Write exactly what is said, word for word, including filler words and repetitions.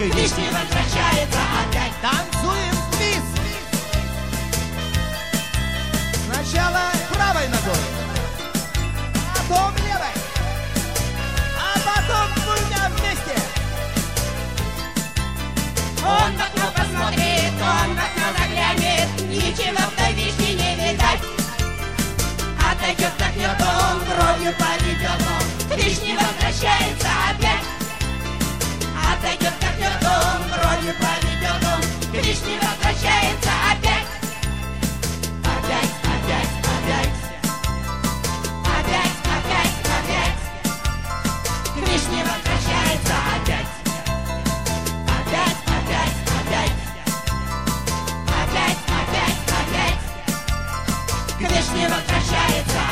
вишни возвращается опять. Танцуем твист. Сначала правой ногой, потом левой, а потом двумя вместе. Он в окно посмотрит, он в окно заглянет, ничего в той вишне не видать. Отойдет, вдохнет он, бровью поведет он, к вишне возвращается опять. Отойдет, вдохнет он, бровью поведет он, к вишне возвращается опять. Опять, опять, опять. Опять, опять, опять. К вишне возвращается опять. Опять, опять, опять. Опять, опять, опять. К вишне возвращается